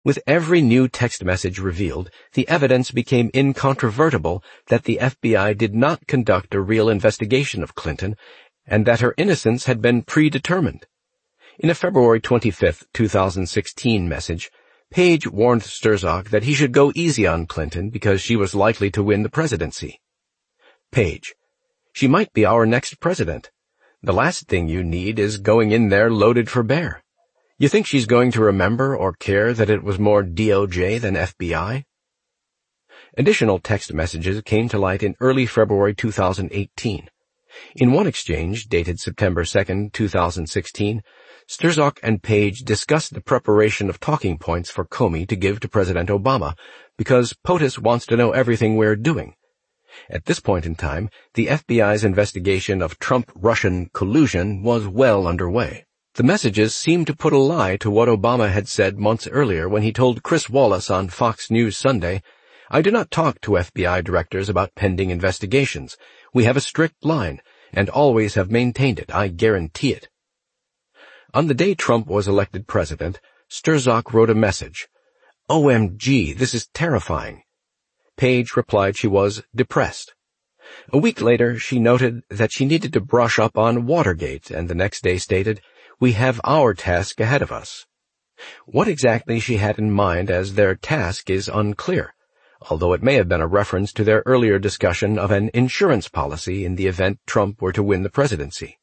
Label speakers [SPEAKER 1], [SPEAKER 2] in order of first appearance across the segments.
[SPEAKER 1] With every new text message revealed, the evidence became incontrovertible that the FBI did not conduct a real investigation of Clinton and that her innocence had been predetermined. In a February 25, 2016 message, Page warned Strzok that he should go easy on Clinton because she was likely to win the presidency. Page: "She might be our next president. The last thing you need is going in there loaded for bear. You think she's going to remember or care that it was more DOJ than FBI?" Additional text messages came to light in early February 2018. In one exchange, dated September 2, 2016, Strzok and Page discussed the preparation of talking points for Comey to give to President Obama, because POTUS wants to know everything we're doing. At this point in time, the FBI's investigation of Trump-Russian collusion was well underway. The messages seemed to put a lie to what Obama had said months earlier when he told Chris Wallace on Fox News Sunday, "I do not talk to FBI directors about pending investigations. We have a strict line, and always have maintained it. I guarantee it." On the day Trump was elected president, Strzok wrote a message, "OMG, this is terrifying." Page replied she was depressed. A week later, she noted that she needed to brush up on Watergate, and the next day stated, "We have our task ahead of us." What exactly she had in mind as their task is unclear, although it may have been a reference to their earlier discussion of an insurance policy in the event Trump were to win the presidency.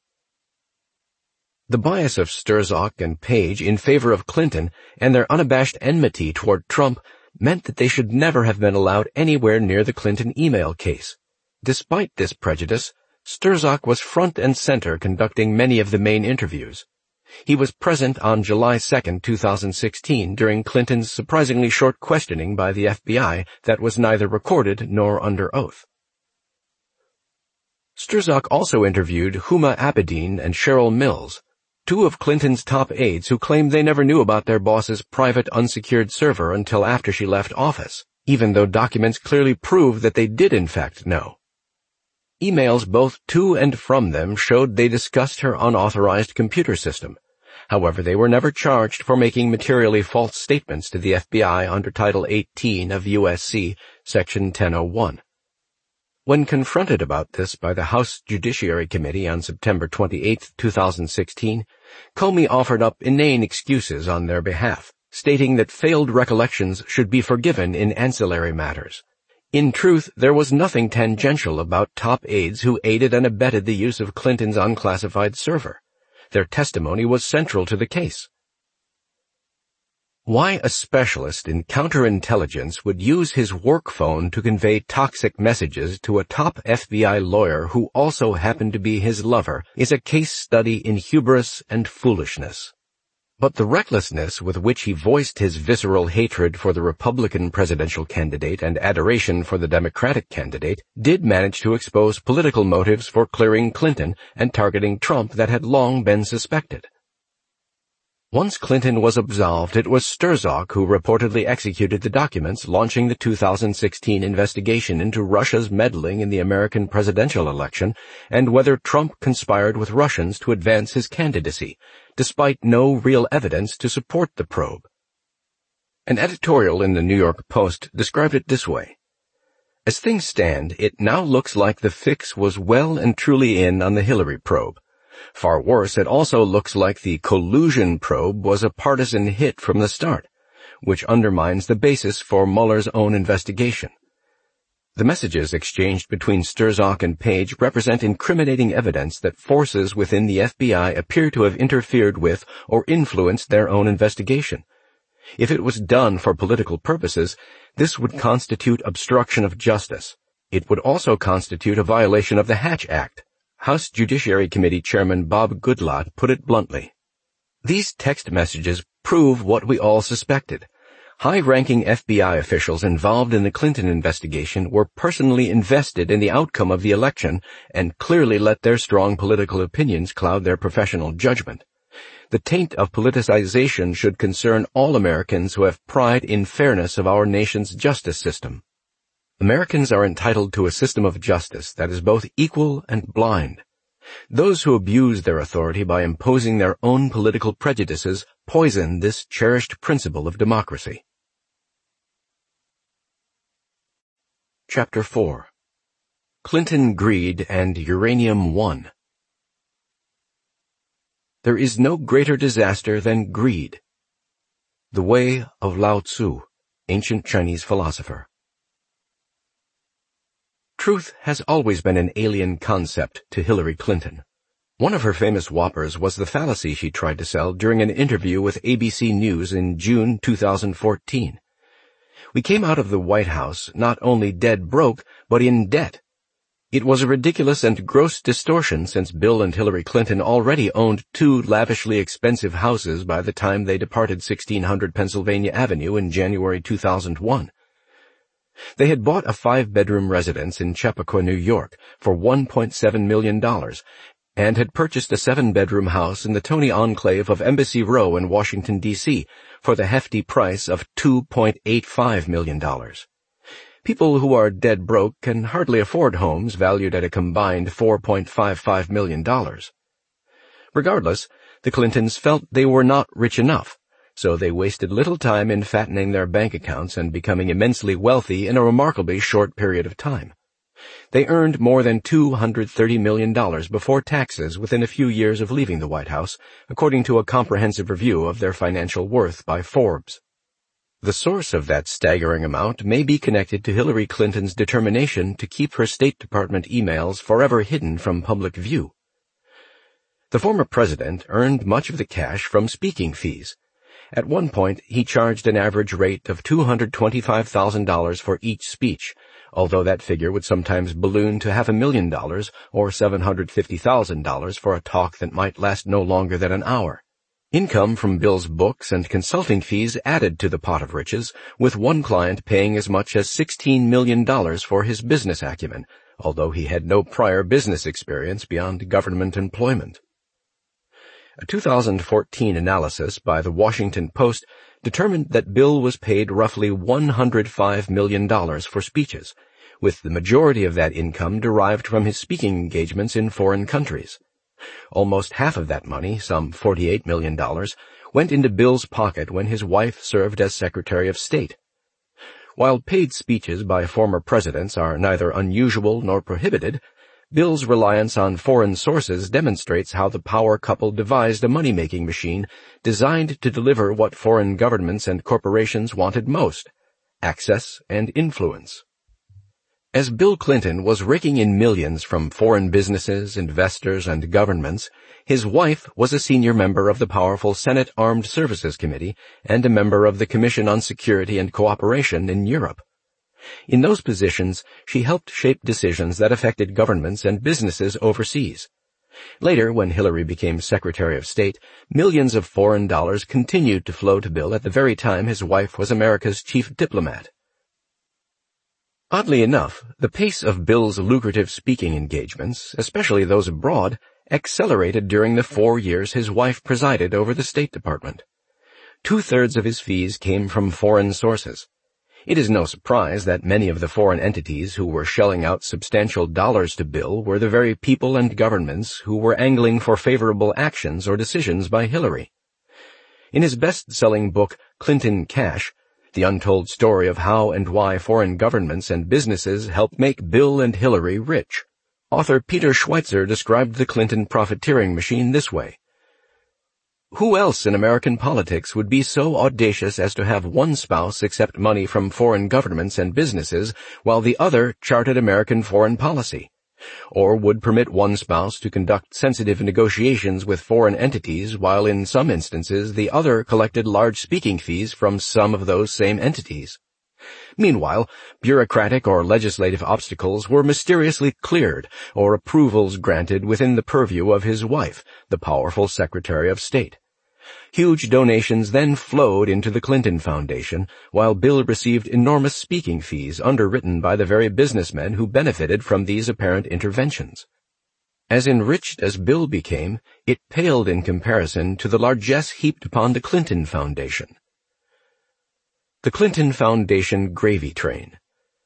[SPEAKER 1] The bias of Strzok and Page in favor of Clinton and their unabashed enmity toward Trump meant that they should never have been allowed anywhere near the Clinton email case. Despite this prejudice, Strzok was front and center conducting many of the main interviews. He was present on July 2, 2016, during Clinton's surprisingly short questioning by the FBI that was neither recorded nor under oath. Strzok also interviewed Huma Abedin and Cheryl Mills, two of Clinton's top aides who claimed they never knew about their boss's private unsecured server until after she left office, even though documents clearly prove that they did in fact know. Emails both to and from them showed they discussed her unauthorized computer system. However, they were never charged for making materially false statements to the FBI under Title 18 of USC, Section 1001. When confronted about this by the House Judiciary Committee on September 28, 2016, Comey offered up inane excuses on their behalf, stating that failed recollections should be forgiven in ancillary matters. In truth, there was nothing tangential about top aides who aided and abetted the use of Clinton's unclassified server. Their testimony was central to the case. Why a specialist in counterintelligence would use his work phone to convey toxic messages to a top FBI lawyer who also happened to be his lover is a case study in hubris and foolishness. But the recklessness with which he voiced his visceral hatred for the Republican presidential candidate and adoration for the Democratic candidate did manage to expose political motives for clearing Clinton and targeting Trump that had long been suspected. Once Clinton was absolved, it was Strzok who reportedly executed the documents launching the 2016 investigation into Russia's meddling in the American presidential election and whether Trump conspired with Russians to advance his candidacy, despite no real evidence to support the probe. An editorial in the New York Post described it this way: "As things stand, it now looks like the fix was well and truly in on the Hillary probe. Far worse, it also looks like the collusion probe was a partisan hit from the start, which undermines the basis for Mueller's own investigation." The messages exchanged between Strzok and Page represent incriminating evidence that forces within the FBI appear to have interfered with or influenced their own investigation. If it was done for political purposes, this would constitute obstruction of justice. It would also constitute a violation of the Hatch Act. House Judiciary Committee Chairman Bob Goodlatte put it bluntly. These text messages prove what we all suspected. High-ranking FBI officials involved in the Clinton investigation were personally invested in the outcome of the election and clearly let their strong political opinions cloud their professional judgment. The taint of politicization should concern all Americans who have pride in fairness of our nation's justice system. Americans are entitled to a system of justice that is both equal and blind. Those who abuse their authority by imposing their own political prejudices poison this cherished principle of democracy. Chapter 4. Clinton Greed and Uranium One. There is no greater disaster than greed. The Way of Lao Tzu, ancient Chinese philosopher. Truth has always been an alien concept to Hillary Clinton. One of her famous whoppers was the fallacy she tried to sell during an interview with ABC News in June 2014. We came out of the White House not only dead broke, but in debt. It was a ridiculous and gross distortion since Bill and Hillary Clinton already owned two lavishly expensive houses by the time they departed 1600 Pennsylvania Avenue in January 2001. They had bought a 5-bedroom residence in Chappaqua, New York for $1.7 million and had purchased a 7-bedroom house in the Tony enclave of Embassy Row in Washington, D.C. for the hefty price of $2.85 million. People who are dead broke can hardly afford homes valued at a combined $4.55 million. Regardless, the Clintons felt they were not rich enough, so they wasted little time in fattening their bank accounts and becoming immensely wealthy in a remarkably short period of time. They earned more than $230 million before taxes within a few years of leaving the White House, according to a comprehensive review of their financial worth by Forbes. The source of that staggering amount may be connected to Hillary Clinton's determination to keep her State Department emails forever hidden from public view. The former president earned much of the cash from speaking fees. At one point, he charged an average rate of $225,000 for each speech, although that figure would sometimes balloon to $500,000 or $750,000 for a talk that might last no longer than an hour. Income from Bill's books and consulting fees added to the pot of riches, with one client paying as much as $16 million for his business acumen, although he had no prior business experience beyond government employment. A 2014 analysis by the Washington Post determined that Bill was paid roughly $105 million for speeches, with the majority of that income derived from his speaking engagements in foreign countries. Almost half of that money, some $48 million, went into Bill's pocket when his wife served as Secretary of State. While paid speeches by former presidents are neither unusual nor prohibited, Bill's reliance on foreign sources demonstrates how the power couple devised a money-making machine designed to deliver what foreign governments and corporations wanted most: access and influence. As Bill Clinton was raking in millions from foreign businesses, investors, and governments, his wife was a senior member of the powerful Senate Armed Services Committee and a member of the Commission on Security and Cooperation in Europe. In those positions, she helped shape decisions that affected governments and businesses overseas. Later, when Hillary became Secretary of State, millions of foreign dollars continued to flow to Bill at the very time his wife was America's chief diplomat. Oddly enough, the pace of Bill's lucrative speaking engagements, especially those abroad, accelerated during the 4 years his wife presided over the State Department. 2/3 of his fees came from foreign sources. It is no surprise that many of the foreign entities who were shelling out substantial dollars to Bill were the very people and governments who were angling for favorable actions or decisions by Hillary. In his best-selling book, Clinton Cash, The Untold Story of How and Why Foreign Governments and Businesses Helped Make Bill and Hillary Rich, author Peter Schweitzer described the Clinton profiteering machine this way: who else in American politics would be so audacious as to have one spouse accept money from foreign governments and businesses while the other charted American foreign policy? Or would permit one spouse to conduct sensitive negotiations with foreign entities while in some instances the other collected large speaking fees from some of those same entities? Meanwhile, bureaucratic or legislative obstacles were mysteriously cleared or approvals granted within the purview of his wife, the powerful Secretary of State. Huge donations then flowed into the Clinton Foundation, while Bill received enormous speaking fees underwritten by the very businessmen who benefited from these apparent interventions. As enriched as Bill became, it paled in comparison to the largesse heaped upon the Clinton Foundation. The Clinton Foundation Gravy Train.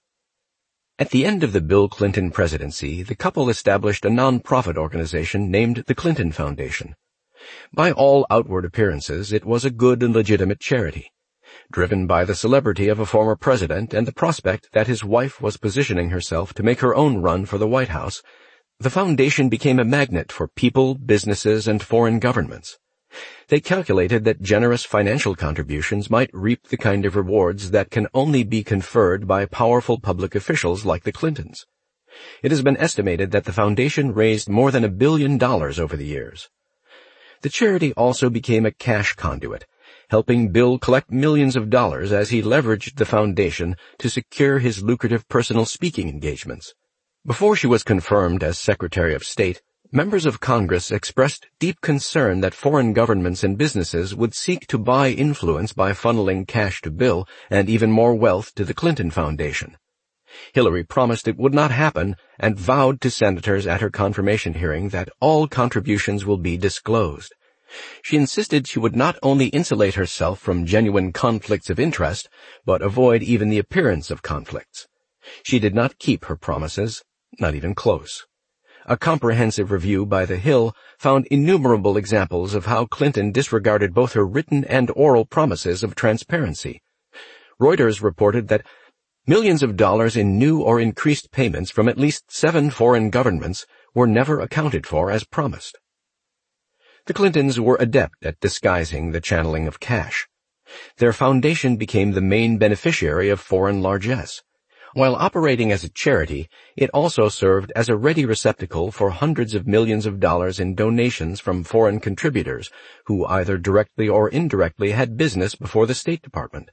[SPEAKER 1] At the end of the Bill Clinton presidency, the couple established a non-profit organization named the Clinton Foundation. By all outward appearances, it was a good and legitimate charity. driven by the celebrity of a former president and the prospect that his wife was positioning herself to make her own run for the White House, the foundation became a magnet for people, businesses, and foreign governments. They calculated that generous financial contributions might reap the kind of rewards that can only be conferred by powerful public officials like the Clintons. It has been estimated that the foundation raised more than $1 billion over the years. The charity also became a cash conduit, helping Bill collect millions of dollars as he leveraged the foundation to secure his lucrative personal speaking engagements. Before she was confirmed as Secretary of State, members of Congress expressed deep concern that foreign governments and businesses would seek to buy influence by funneling cash to Bill and even more wealth to the Clinton Foundation. Hillary promised it would not happen and vowed to senators at her confirmation hearing that all contributions will be disclosed. She insisted she would not only insulate herself from genuine conflicts of interest, but avoid even the appearance of conflicts. She did not keep her promises, not even close. A comprehensive review by The Hill found innumerable examples of how Clinton disregarded both her written and oral promises of transparency. Reuters reported that millions of dollars in new or increased payments from at least 7 foreign governments were never accounted for as promised. The Clintons were adept at disguising the channeling of cash. Their foundation became the main beneficiary of foreign largesse. While operating as a charity, it also served as a ready receptacle for hundreds of millions of dollars in donations from foreign contributors who either directly or indirectly had business before the State Department.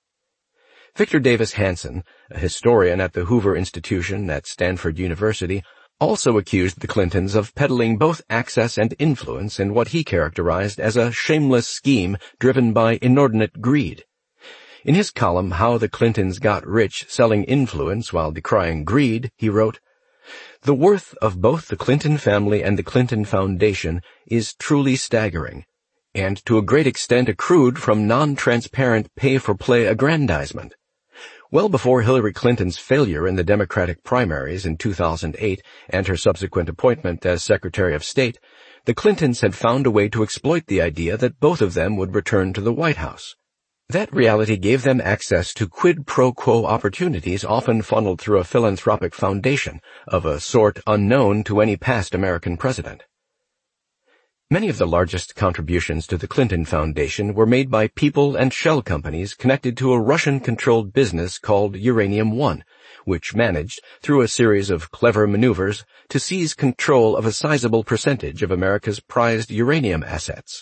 [SPEAKER 1] Victor Davis Hanson, a historian at the Hoover Institution at Stanford University, also accused the Clintons of peddling both access and influence in what he characterized as a shameless scheme driven by inordinate greed. In his column, How the Clintons Got Rich Selling Influence While Decrying Greed, he wrote, "The worth of both the Clinton family and the Clinton Foundation is truly staggering, and to a great extent accrued from non-transparent pay-for-play aggrandizement. Well before Hillary Clinton's failure in the Democratic primaries in 2008 and her subsequent appointment as Secretary of State, the Clintons had found a way to exploit the idea that both of them would return to the White House. That reality gave them access to quid pro quo opportunities often funneled through a philanthropic foundation of a sort unknown to any past American president. Many of the largest contributions to the Clinton Foundation were made by people and shell companies connected to a Russian-controlled business called Uranium One, which managed, through a series of clever maneuvers, to seize control of a sizable percentage of America's prized uranium assets.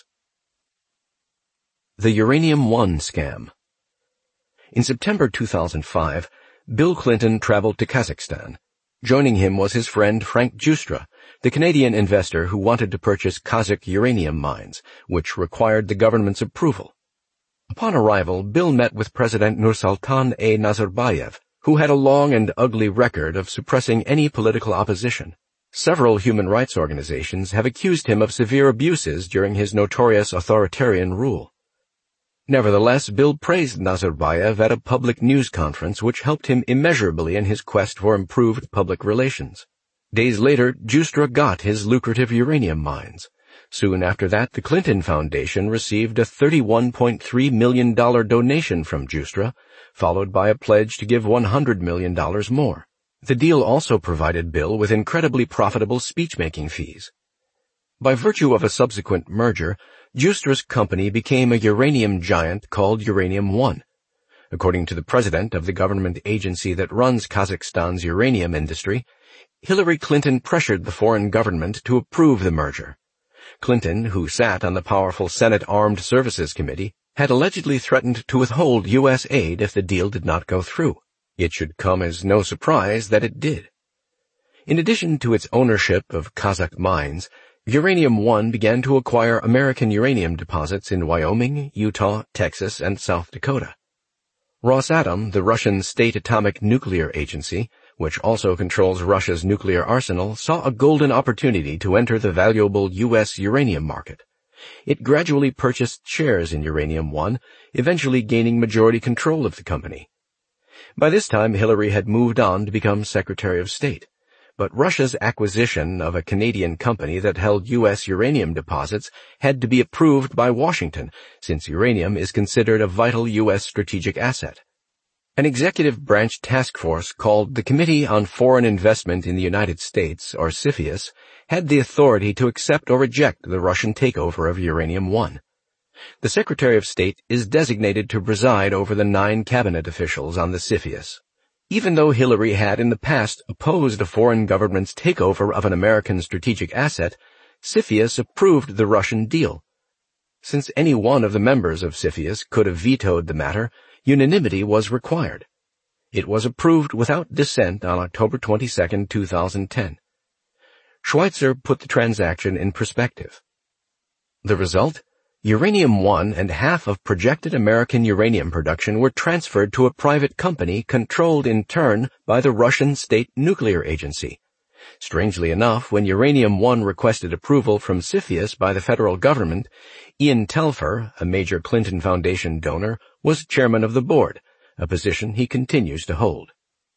[SPEAKER 1] The Uranium One Scam. In September 2005, Bill Clinton traveled to Kazakhstan. Joining him was his friend Frank Giustra, the Canadian investor who wanted to purchase Kazakh uranium mines, which required the government's approval. Upon arrival, Bill met with President Nursultan Nazarbayev, who had a long and ugly record of suppressing any political opposition. Several human rights organizations have accused him of severe abuses during his notorious authoritarian rule. Nevertheless, Bill praised Nazarbayev at a public news conference which helped him immeasurably in his quest for improved public relations. Days later, Giustra got his lucrative uranium mines. Soon after that, the Clinton Foundation received a $31.3 million donation from Giustra, followed by a pledge to give $100 million more. The deal also provided Bill with incredibly profitable speech-making fees. By virtue of a subsequent merger, Giustra's company became a uranium giant called Uranium One. According to the president of the government agency that runs Kazakhstan's uranium industry, Hillary Clinton pressured the foreign government to approve the merger. Clinton, who sat on the powerful Senate Armed Services Committee, had allegedly threatened to withhold U.S. aid if the deal did not go through. It should come as no surprise that it did. In addition to its ownership of Kazakh mines, Uranium One began to acquire American uranium deposits in Wyoming, Utah, Texas, and South Dakota. Rosatom, the Russian state atomic nuclear agency, which also controls Russia's nuclear arsenal, saw a golden opportunity to enter the valuable U.S. uranium market. It gradually purchased shares in Uranium One, eventually gaining majority control of the company. By this time, Hillary had moved on to become Secretary of State. but Russia's acquisition of a Canadian company that held U.S. uranium deposits had to be approved by Washington, since uranium is considered a vital U.S. strategic asset. An executive branch task force called the Committee on Foreign Investment in the United States, or CFIUS, had the authority to accept or reject the Russian takeover of Uranium One. The Secretary of State is designated to preside over the 9 cabinet officials on the CFIUS. Even though Hillary had in the past opposed a foreign government's takeover of an American strategic asset, CFIUS approved the Russian deal. Since any one of the members of CFIUS could have vetoed the matter, unanimity was required. It was approved without dissent on October 22, 2010. Schweitzer put the transaction in perspective. The result? Uranium One and half of projected American uranium production were transferred to a private company controlled in turn by the Russian State Nuclear Agency. Strangely enough, when Uranium One requested approval from CFIUS by the federal government, Ian Telfer, a major Clinton Foundation donor, was chairman of the board, a position he continues to hold.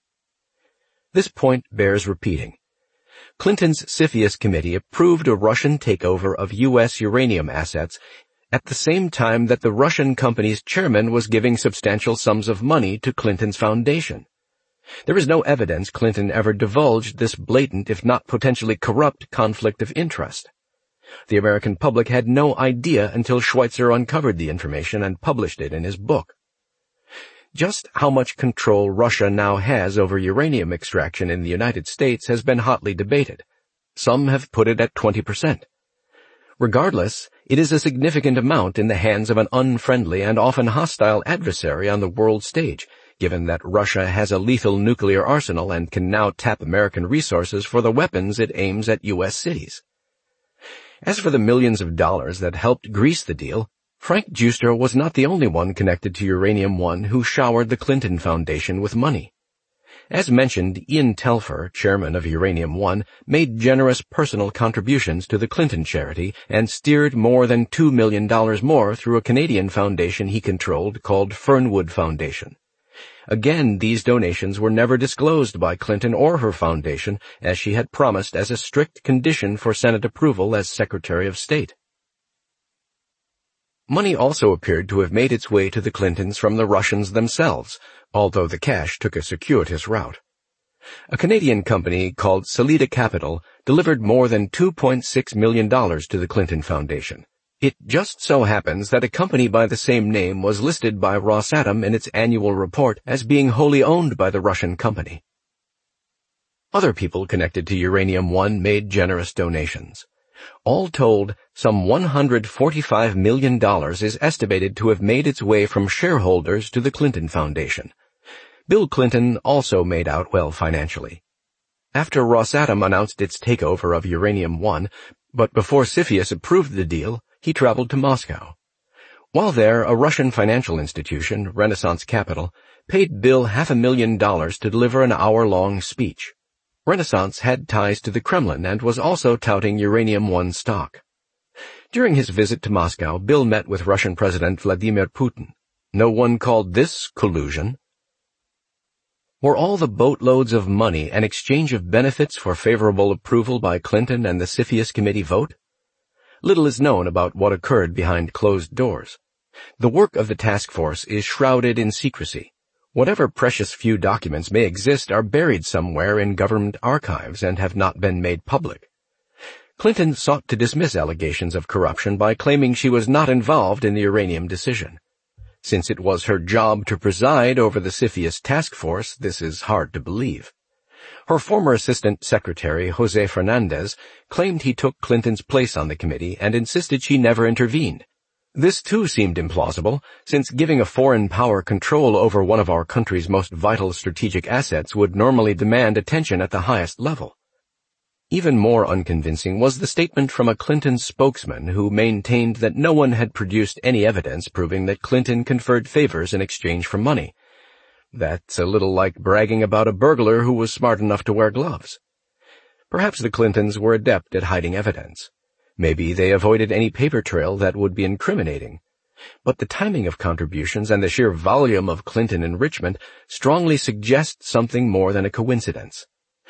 [SPEAKER 1] This point bears repeating. Clinton's CFIUS committee approved a Russian takeover of U.S. uranium assets at the same time that the Russian company's chairman was giving substantial sums of money to Clinton's foundation. There is no evidence Clinton ever divulged this blatant, if not potentially corrupt, conflict of interest. The American public had no idea until Schweitzer uncovered the information and published it in his book. Just how much control Russia now has over uranium extraction in the United States has been hotly debated. Some have put it at 20%. Regardless, it is a significant amount in the hands of an unfriendly and often hostile adversary on the world stage, given that Russia has a lethal nuclear arsenal and can now tap American resources for the weapons it aims at U.S. cities. As for the millions of dollars that helped grease the deal, Frank Giustra was not the only one connected to Uranium One who showered the Clinton Foundation with money. As mentioned, Ian Telfer, chairman of Uranium One, made generous personal contributions to the Clinton charity and steered more than $2 million more through a Canadian foundation he controlled called Fernwood Foundation. Again, these donations were never disclosed by Clinton or her foundation, as she had promised as a strict condition for Senate approval as Secretary of State. Money also appeared to have made its way to the Clintons from the Russians themselves, although the cash took a circuitous route. A Canadian company called Salida Capital delivered more than $2.6 million to the Clinton Foundation. It just so happens that a company by the same name was listed by Rosatom in its annual report as being wholly owned by the Russian company. Other people connected to Uranium One made generous donations. All told, some $145 million is estimated to have made its way from shareholders to the Clinton Foundation. Bill Clinton also made out well financially. After Rosatom announced its takeover of Uranium One, but before CFIUS approved the deal, he traveled to Moscow. While there, a Russian financial institution, Renaissance Capital, paid Bill $500,000 to deliver an hour-long speech. Renaissance had ties to the Kremlin and was also touting Uranium One stock. During his visit to Moscow, Bill met with Russian President Vladimir Putin. No one called this collusion. Were all the boatloads of money an exchange of benefits for favorable approval by Clinton and the CFIUS committee vote? Little is known about what occurred behind closed doors. The work of the task force is shrouded in secrecy. Whatever precious few documents may exist are buried somewhere in government archives and have not been made public. Clinton sought to dismiss allegations of corruption by claiming she was not involved in the uranium decision. Since it was her job to preside over the CFIUS task force, this is hard to believe. Her former assistant secretary, Jose Fernandez, claimed he took Clinton's place on the committee and insisted she never intervened. This too seemed implausible, since giving a foreign power control over one of our country's most vital strategic assets would normally demand attention at the highest level. Even more unconvincing was the statement from a Clinton spokesman who maintained that no one had produced any evidence proving that Clinton conferred favors in exchange for money. That's a little like bragging about a burglar who was smart enough to wear gloves. Perhaps the Clintons were adept at hiding evidence. Maybe they avoided any paper trail that would be incriminating. But the timing of contributions and the sheer volume of Clinton enrichment strongly suggest something more than a coincidence.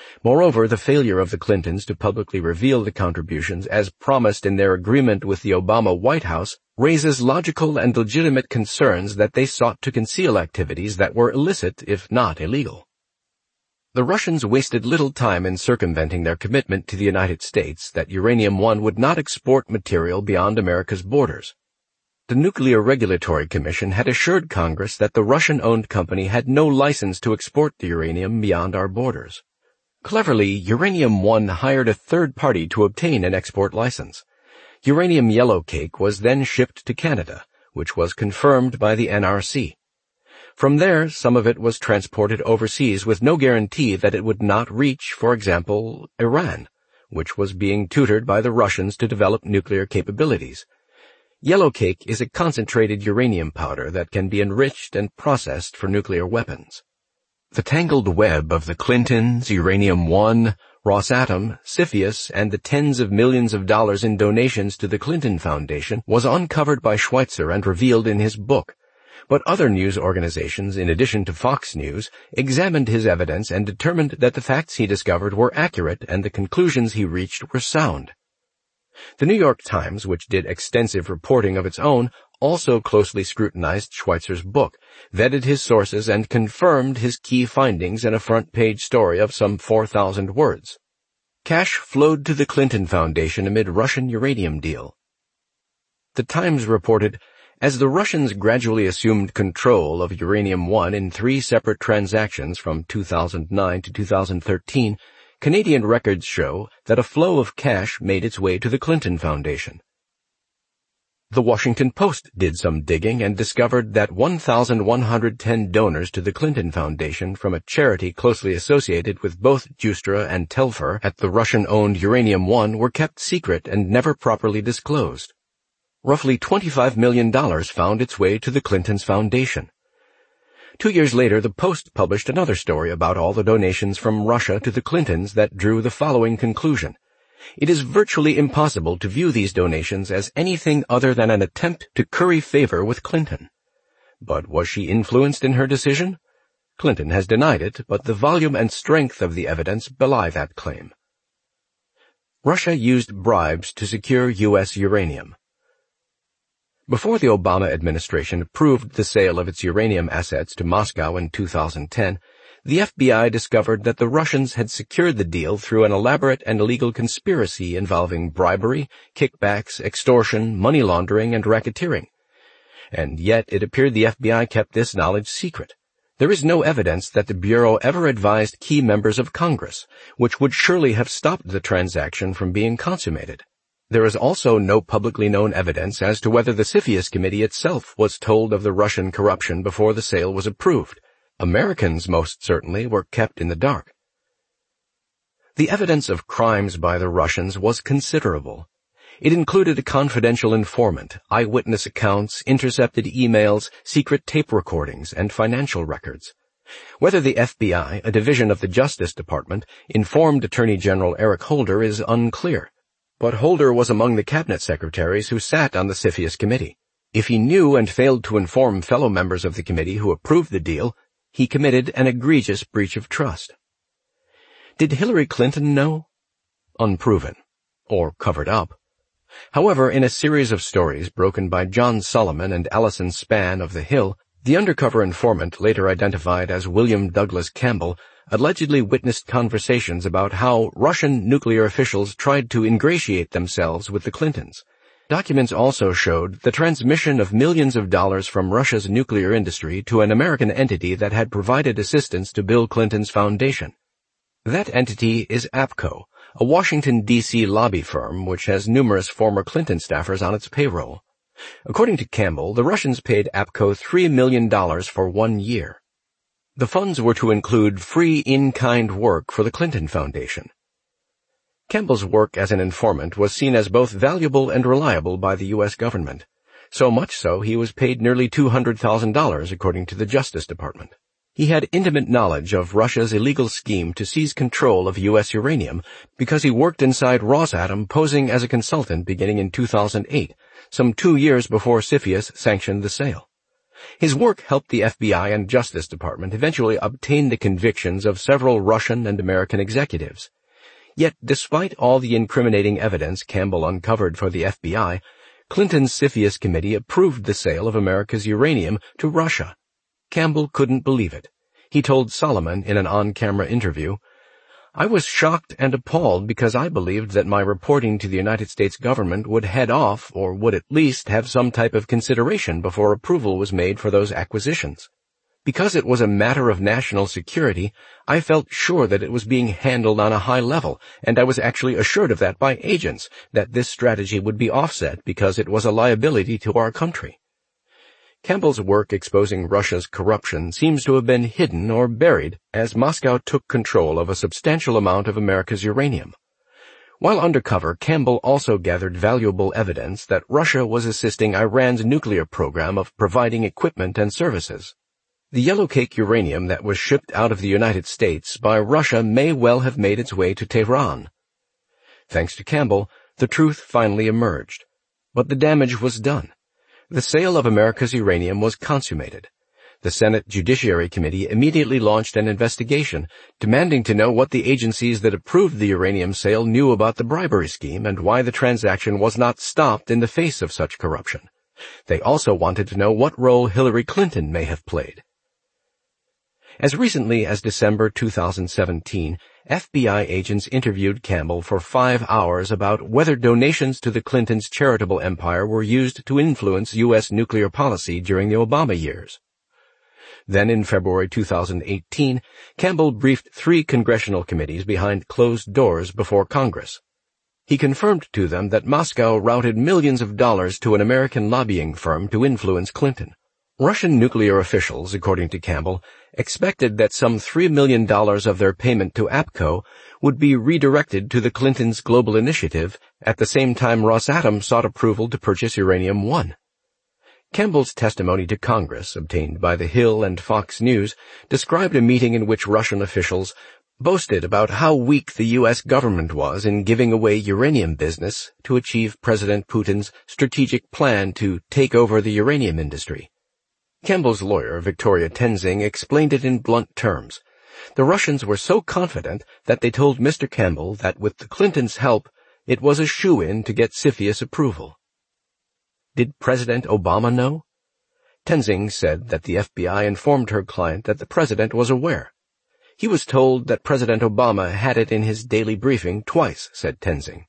[SPEAKER 1] Moreover, the failure of the Clintons to publicly reveal the contributions as promised in their agreement with the Obama White House raises logical and legitimate concerns that they sought to conceal activities that were illicit, if not illegal. The Russians wasted little time in circumventing their commitment to the United States that Uranium One would not export material beyond America's borders. The Nuclear Regulatory Commission had assured Congress that the Russian-owned company had no license to export the uranium beyond our borders. Cleverly, Uranium One hired a third party to obtain an export license. Uranium yellowcake was then shipped to Canada, which was confirmed by the NRC. From there, some of it was transported overseas with no guarantee that it would not reach, for example, Iran, which was being tutored by the Russians to develop nuclear capabilities. Yellowcake is a concentrated uranium powder that can be enriched and processed for nuclear weapons. The tangled web of the Clintons, Uranium One, Rosatom, CFIUS, and the tens of millions of dollars in donations to the Clinton Foundation was uncovered by Schweitzer and revealed in his book. But other news organizations, in addition to Fox News, examined his evidence and determined that the facts he discovered were accurate and the conclusions he reached were sound. The New York Times, which did extensive reporting of its own, also closely scrutinized Schweitzer's book, vetted his sources, and confirmed his key findings in a front-page story of some 4,000 words. Cash flowed to the Clinton Foundation amid Russian uranium deal. The Times reported, as the Russians gradually assumed control of Uranium One in 3 separate transactions from 2009 to 2013, Canadian records show that a flow of cash made its way to the Clinton Foundation. The Washington Post did some digging and discovered that 1,110 donors to the Clinton Foundation from a charity closely associated with both Justra and Telfer at the Russian-owned Uranium One were kept secret and never properly disclosed. Roughly $25 million found its way to the Clintons' foundation. 2 years later, the Post published another story about all the donations from Russia to the Clintons that drew the following conclusion. It is virtually impossible to view these donations as anything other than an attempt to curry favor with Clinton. But was she influenced in her decision? Clinton has denied it, but the volume and strength of the evidence belie that claim. Russia used bribes to secure U.S. uranium. Before the Obama administration approved the sale of its uranium assets to Moscow in 2010, the FBI discovered that the Russians had secured the deal through an elaborate and illegal conspiracy involving bribery, kickbacks, extortion, money laundering, and racketeering. And yet it appeared the FBI kept this knowledge secret. There is no evidence that the Bureau ever advised key members of Congress, which would surely have stopped the transaction from being consummated. There is also no publicly known evidence as to whether the CFIUS committee itself was told of the Russian corruption before the sale was approved. Americans, most certainly, were kept in the dark. The evidence of crimes by the Russians was considerable. It included a confidential informant, eyewitness accounts, intercepted emails, secret tape recordings, and financial records. Whether the FBI, a division of the Justice Department, informed Attorney General Eric Holder is unclear. But Holder was among the cabinet secretaries who sat on the CFIUS committee. If he knew and failed to inform fellow members of the committee who approved the deal, he committed an egregious breach of trust. Did Hillary Clinton know? Unproven. Or covered up. However, in a series of stories broken by John Solomon and Allison Spann of The Hill, the undercover informant, later identified as William Douglas Campbell, allegedly witnessed conversations about how Russian nuclear officials tried to ingratiate themselves with the Clintons. Documents also showed the transmission of millions of dollars from Russia's nuclear industry to an American entity that had provided assistance to Bill Clinton's foundation. That entity is APCO, a Washington, D.C. lobby firm which has numerous former Clinton staffers on its payroll. According to Campbell, the Russians paid APCO $3 million for 1 year. The funds were to include free in-kind work for the Clinton Foundation. Campbell's work as an informant was seen as both valuable and reliable by the U.S. government. So much so, he was paid nearly $200,000 according to the Justice Department. He had intimate knowledge of Russia's illegal scheme to seize control of U.S. uranium because he worked inside Rosatom posing as a consultant beginning in 2008, some 2 years before CFIUS sanctioned the sale. His work helped the FBI and Justice Department eventually obtain the convictions of several Russian and American executives. Yet, despite all the incriminating evidence Campbell uncovered for the FBI, Clinton's CFIUS committee approved the sale of America's uranium to Russia. Campbell couldn't believe it. He told Solomon in an on-camera interview, "I was shocked and appalled because I believed that my reporting to the United States government would head off or would at least have some type of consideration before approval was made for those acquisitions. Because it was a matter of national security, I felt sure that it was being handled on a high level, and I was actually assured of that by agents, that this strategy would be offset because it was a liability to our country." Campbell's work exposing Russia's corruption seems to have been hidden or buried as Moscow took control of a substantial amount of America's uranium. While undercover, Campbell also gathered valuable evidence that Russia was assisting Iran's nuclear program of providing equipment and services. The yellowcake uranium that was shipped out of the United States by Russia may well have made its way to Tehran. Thanks to Campbell, the truth finally emerged. But the damage was done. The sale of America's uranium was consummated. The Senate Judiciary Committee immediately launched an investigation, demanding to know what the agencies that approved the uranium sale knew about the bribery scheme and why the transaction was not stopped in the face of such corruption. They also wanted to know what role Hillary Clinton may have played. As recently as December 2017, FBI agents interviewed Campbell for 5 hours about whether donations to the Clintons' charitable empire were used to influence U.S. nuclear policy during the Obama years. Then in February 2018, Campbell briefed 3 congressional committees behind closed doors before Congress. He confirmed to them that Moscow routed millions of dollars to an American lobbying firm to influence Clinton. Russian nuclear officials, according to Campbell, expected that some $3 million of their payment to APCO would be redirected to the Clintons' global initiative at the same time Rosatom sought approval to purchase uranium-1. Campbell's testimony to Congress, obtained by The Hill and Fox News, described a meeting in which Russian officials boasted about how weak the U.S. government was in giving away uranium business to achieve President Putin's strategic plan to take over the uranium industry. Campbell's lawyer, Victoria Tenzing, explained it in blunt terms. The Russians were so confident that they told Mr. Campbell that with the Clintons' help, it was a shoo-in to get CFIUS approval. Did President Obama know? Tenzing said that the FBI informed her client that the president was aware. He was told that President Obama had it in his daily briefing twice, said Tenzing.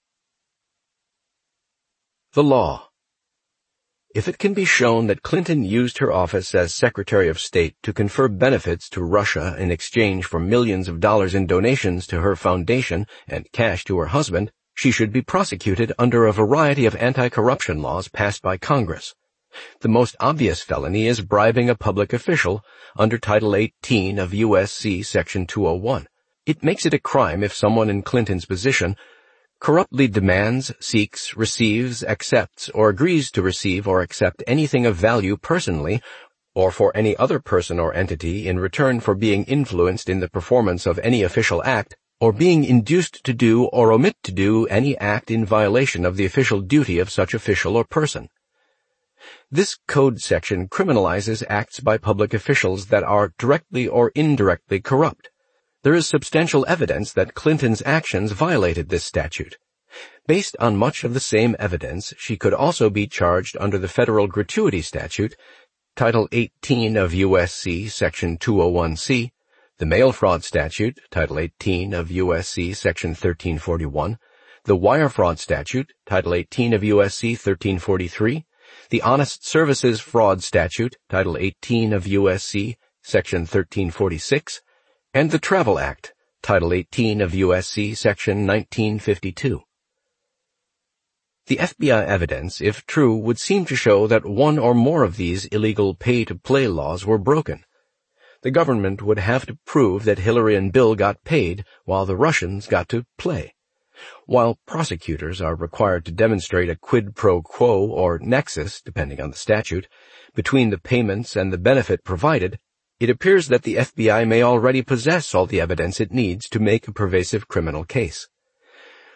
[SPEAKER 1] The law. If it can be shown that Clinton used her office as Secretary of State to confer benefits to Russia in exchange for millions of dollars in donations to her foundation and cash to her husband, she should be prosecuted under a variety of anti-corruption laws passed by Congress. The most obvious felony is bribing a public official under Title 18 of U.S.C. Section 201. It makes it a crime if someone in Clinton's position corruptly demands, seeks, receives, accepts, or agrees to receive or accept anything of value personally or for any other person or entity in return for being influenced in the performance of any official act or being induced to do or omit to do any act in violation of the official duty of such official or person. This code section criminalizes acts by public officials that are directly or indirectly corrupt. There is substantial evidence that Clinton's actions violated this statute. Based on much of the same evidence, she could also be charged under the federal gratuity statute, Title 18 of U.S.C. Section 201C, the mail fraud statute, Title 18 of U.S.C. Section 1341, the wire fraud statute, Title 18 of U.S.C. 1343, the honest services fraud statute, Title 18 of U.S.C. Section 1346, and the Travel Act, Title 18 of U.S.C. Section 1952. The FBI evidence, if true, would seem to show that one or more of these illegal pay-to-play laws were broken. The government would have to prove that Hillary and Bill got paid while the Russians got to play. While prosecutors are required to demonstrate a quid pro quo or nexus, depending on the statute, between the payments and the benefit provided, it appears that the FBI may already possess all the evidence it needs to make a pervasive criminal case.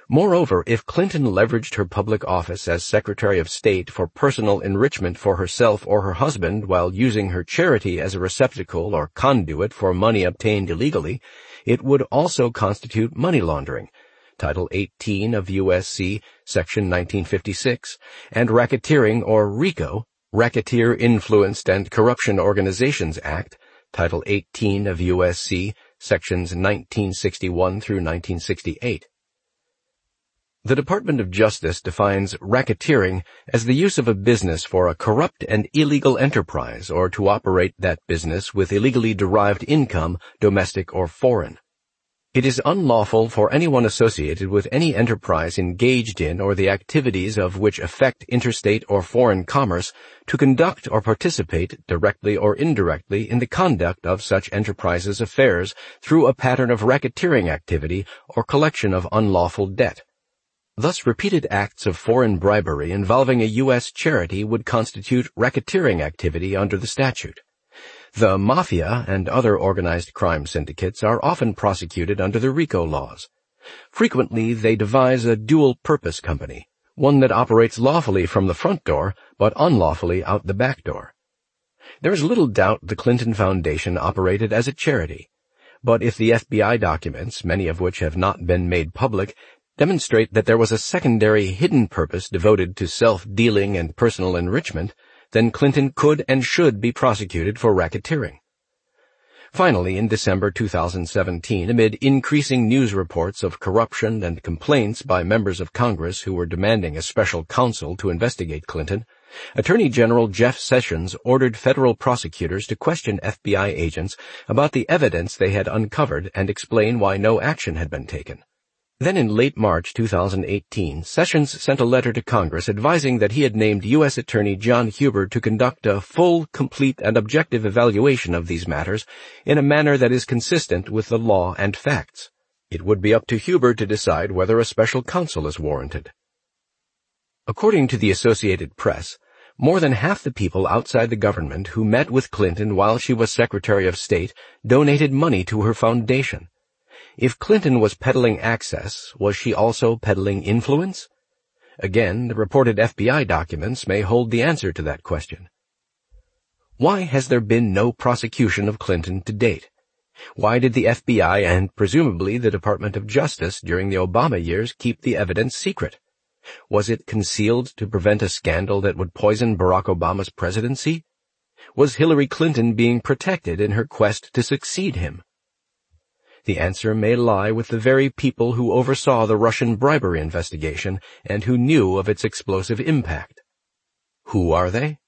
[SPEAKER 1] Moreover, if Clinton leveraged her public office as Secretary of State for personal enrichment for herself or her husband while using her charity as a receptacle or conduit for money obtained illegally, it would also constitute money laundering, Title 18 of U.S.C. Section 1956, and racketeering or RICO, Racketeer Influenced and Corruption Organizations Act, Title 18 of U.S.C. Sections 1961 through 1968. The Department of Justice defines racketeering as the use of a business for a corrupt and illegal enterprise or to operate that business with illegally derived income, domestic or foreign. It is unlawful for anyone associated with any enterprise engaged in or the activities of which affect interstate or foreign commerce to conduct or participate directly or indirectly in the conduct of such enterprises' affairs through a pattern of racketeering activity or collection of unlawful debt. Thus, repeated acts of foreign bribery involving a U.S. charity would constitute racketeering activity under the statute. The mafia and other organized crime syndicates are often prosecuted under the RICO laws. Frequently, they devise a dual-purpose company, one that operates lawfully from the front door, but unlawfully out the back door. There is little doubt the Clinton Foundation operated as a charity, but if the FBI documents, many of which have not been made public, demonstrate that there was a secondary hidden purpose devoted to self-dealing and personal enrichment, then Clinton could and should be prosecuted for racketeering. Finally, in December 2017, amid increasing news reports of corruption and complaints by members of Congress who were demanding a special counsel to investigate Clinton, Attorney General Jeff Sessions ordered federal prosecutors to question FBI agents about the evidence they had uncovered and explain why no action had been taken. Then in late March 2018, Sessions sent a letter to Congress advising that he had named U.S. Attorney John Huber to conduct a full, complete, and objective evaluation of these matters in a manner that is consistent with the law and facts. It would be up to Huber to decide whether a special counsel is warranted. According to the Associated Press, more than half the people outside the government who met with Clinton while she was Secretary of State donated money to her foundation. If Clinton was peddling access, was she also peddling influence? Again, the reported FBI documents may hold the answer to that question. Why has there been no prosecution of Clinton to date? Why did the FBI and presumably the Department of Justice during the Obama years keep the evidence secret? Was it concealed to prevent a scandal that would poison Barack Obama's presidency? Was Hillary Clinton being protected in her quest to succeed him? The answer may lie with the very people who oversaw the Russian bribery investigation and who knew of its explosive impact. Who are they?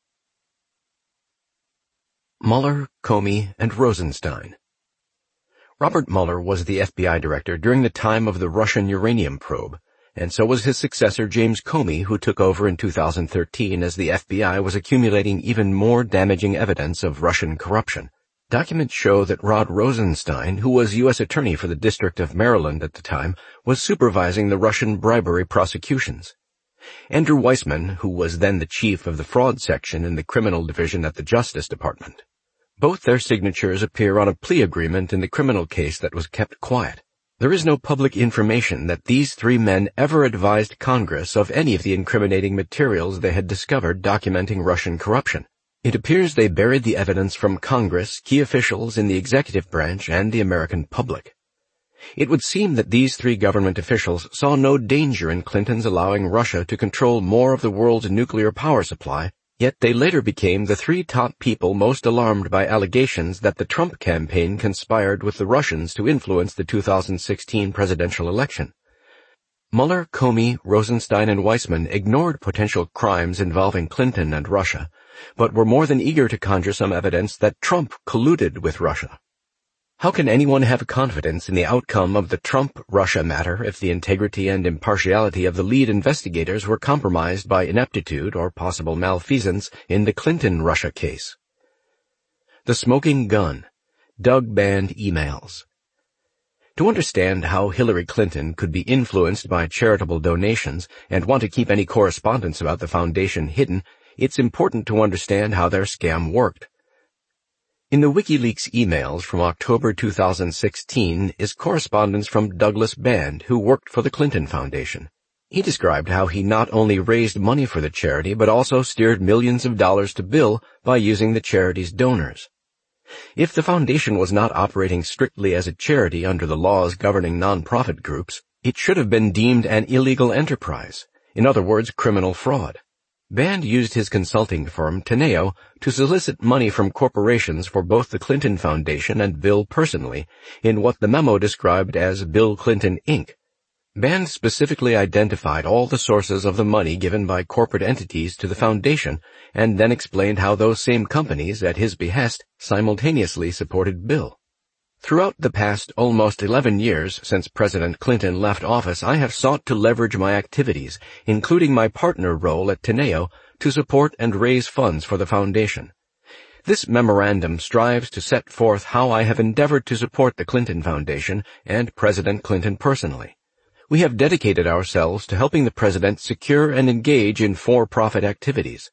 [SPEAKER 1] Mueller, Comey, and Rosenstein. Robert Mueller was the FBI director during the time of the Russian uranium probe, and so was his successor James Comey, who took over in 2013 as the FBI was accumulating even more damaging evidence of Russian corruption. Documents show that Rod Rosenstein, who was U.S. Attorney for the District of Maryland at the time, was supervising the Russian bribery prosecutions. Andrew Weissman, who was then the chief of the fraud section in the criminal division at the Justice Department. Both their signatures appear on a plea agreement in the criminal case that was kept quiet. There is no public information that these three men ever advised Congress of any of the incriminating materials they had discovered documenting Russian corruption. It appears they buried the evidence from Congress, key officials in the executive branch, and the American public. It would seem that these three government officials saw no danger in Clinton's allowing Russia to control more of the world's nuclear power supply, yet they later became the three top people most alarmed by allegations that the Trump campaign conspired with the Russians to influence the 2016 presidential election. Mueller, Comey, Rosenstein, and Weissman ignored potential crimes involving Clinton and Russia, but were more than eager to conjure some evidence that Trump colluded with Russia. How can anyone have confidence in the outcome of the Trump-Russia matter if the integrity and impartiality of the lead investigators were compromised by ineptitude or possible malfeasance in the Clinton-Russia case? The smoking gun. Doug banned emails. To understand how Hillary Clinton could be influenced by charitable donations and want to keep any correspondence about the foundation hidden, it's important to understand how their scam worked. In the WikiLeaks emails from October 2016 is correspondence from Douglas Band, who worked for the Clinton Foundation. He described how he not only raised money for the charity, but also steered millions of dollars to Bill by using the charity's donors. If the foundation was not operating strictly as a charity under the laws governing nonprofit groups, it should have been deemed an illegal enterprise, in other words, criminal fraud. Band used his consulting firm, Teneo, to solicit money from corporations for both the Clinton Foundation and Bill personally, in what the memo described as Bill Clinton, Inc. Band specifically identified all the sources of the money given by corporate entities to the foundation, and then explained how those same companies, at his behest, simultaneously supported Bill. Throughout the past almost 11 years since President Clinton left office, I have sought to leverage my activities, including my partner role at Teneo, to support and raise funds for the foundation. This memorandum strives to set forth how I have endeavored to support the Clinton Foundation and President Clinton personally. We have dedicated ourselves to helping the president secure and engage in for-profit activities.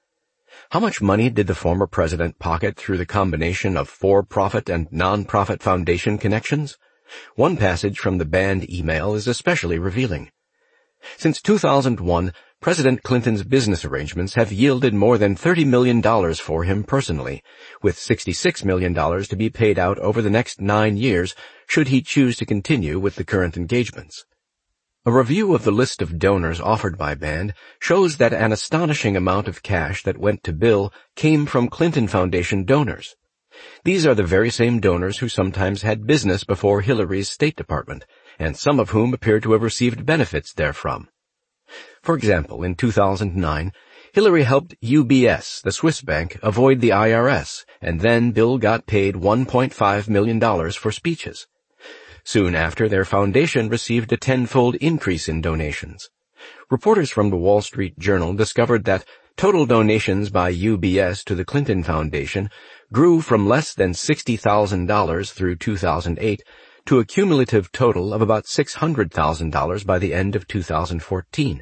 [SPEAKER 1] How much money did the former president pocket through the combination of for-profit and non-profit foundation connections? One passage from the Band email is especially revealing. Since 2001, President Clinton's business arrangements have yielded more than $30 million for him personally, with $66 million to be paid out over the next 9 years should he choose to continue with the current engagements. A review of the list of donors offered by Band shows that an astonishing amount of cash that went to Bill came from Clinton Foundation donors. These are the very same donors who sometimes had business before Hillary's State Department, and some of whom appear to have received benefits therefrom. For example, in 2009, Hillary helped UBS, the Swiss bank, avoid the IRS, and then Bill got paid $1.5 million for speeches. Soon after, their foundation received a 10-fold increase in donations. Reporters from the Wall Street Journal discovered that total donations by UBS to the Clinton Foundation grew from less than $60,000 through 2008 to a cumulative total of about $600,000 by the end of 2014.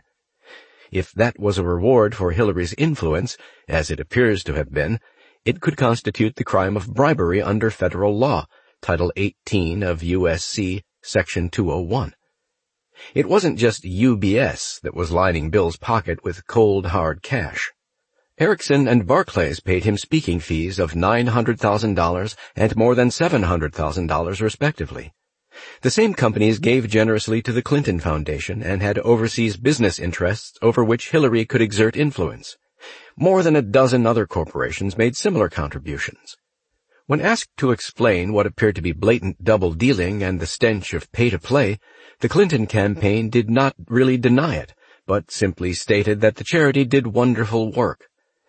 [SPEAKER 1] If that was a reward for Hillary's influence, as it appears to have been, it could constitute the crime of bribery under federal law, Title 18 of USC, Section 201. It wasn't just UBS that was lining Bill's pocket with cold, hard cash. Ericsson and Barclays paid him speaking fees of $900,000 and more than $700,000 respectively. The same companies gave generously to the Clinton Foundation and had overseas business interests over which Hillary could exert influence. More than a dozen other corporations made similar contributions. When asked to explain what appeared to be blatant double-dealing and the stench of pay-to-play, the Clinton campaign did not really deny it, but simply stated that the charity did wonderful work.